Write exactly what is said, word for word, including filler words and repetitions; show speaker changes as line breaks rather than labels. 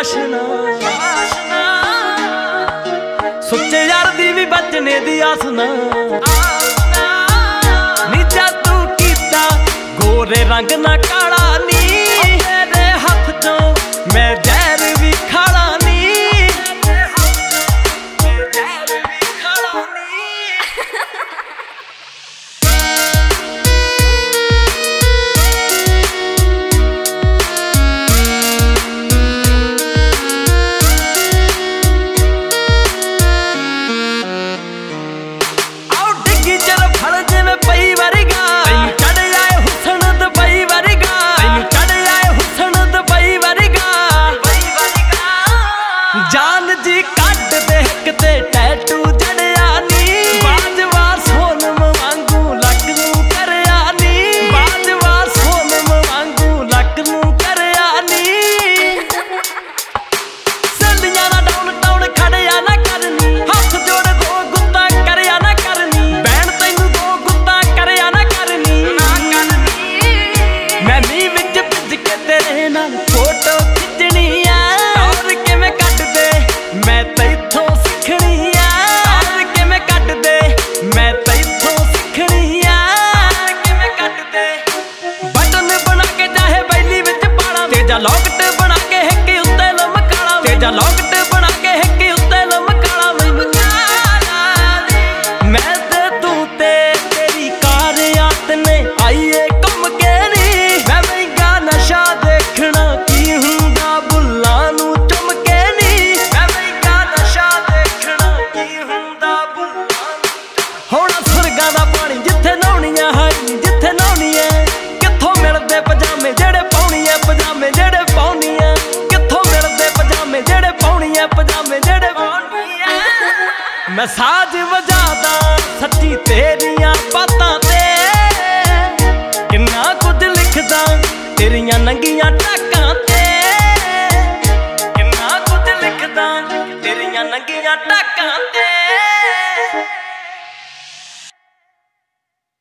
ਵਾਸ਼ਨਾ ਸੁੱਚੇ यार दी भी बचने दी आसना नी जादू कीता गोरे रंग ना काला नी तेरे हथ चों मैं जहर भी खाला नी जान जी कट दे हिक ते टैटू जड़िया नी बाजवा सोनम वांगू लक नूं करया नी बाजवा सोनम वांगू लक नूं करया नी सलियां ना डाउन टाउन खड़िया ना करनी हथ जोड़ दो गुत्ता करया ना करनी बैन तैनू दो गुत्ता करया ना करनी ना करनी मैं मींह विच भिज के तेरे नाल फोटो खिचनी आ और किवें मैं तैथों सिखनी आ और किवें कट दे मैं तैथों सिखनी आ और किवें कट दे बटन बना के चाहे बैली विच पाला तेजा लॉकेट बना के हिक उत्ते लमकाला तेजा लॉकेट बना के हिक उत्ते लमकाला मैनू मैं ते तू ते तेरी कार याद ने आईए घुम के नी मैं महंगा नशा देखना की हुंदा बुल्लां नूं चुम के ਹੁਣ ਸੁਰਗਾਂ ਦਾ ਪਾਣੀ ਜਿੱਥੇ ਨਹਾਉਣੀਆਂ ਹਾਈ ਜਿੱਥੇ ਨਹਾਉਣੀ ਐ ਕਿੱਥੋਂ ਮਿਲਦੇ ਪਜਾਮੇ ਜਿਹੜੇ ਪਾਉਣੀ ਐ ਪਜਾਮੇ ਜਿਹੜੇ ਪਾਉਣੀ ਐ ਕਿੱਥੋਂ ਮਿਲਦੇ ਪਜਾਮੇ ਜਿਹੜੇ ਪਾਉਣੀ ਐ ਪਜਾਮੇ ਜਿਹੜੇ ਪਾਉਣੀ ਐ ਮੈਂ ਸਾਜ਼ ਵਜਾਦਾ ਸੱਚੀ ਤੇਰੀਆਂ ਬਾਤਾਂ ਤੇ ਕਿੰਨਾ ਕੁਝ ਲਿਖਦਾ ਤੇਰੀਆਂ ਨੰਗੀਆਂ ਟਾਕਾਂ ਤੇ ਕਿੰਨਾ ਕੁਝ ਲਿਖਦਾ ਤੇਰੀਆਂ ਨੰਗੀਆਂ ਟਾਕਾਂ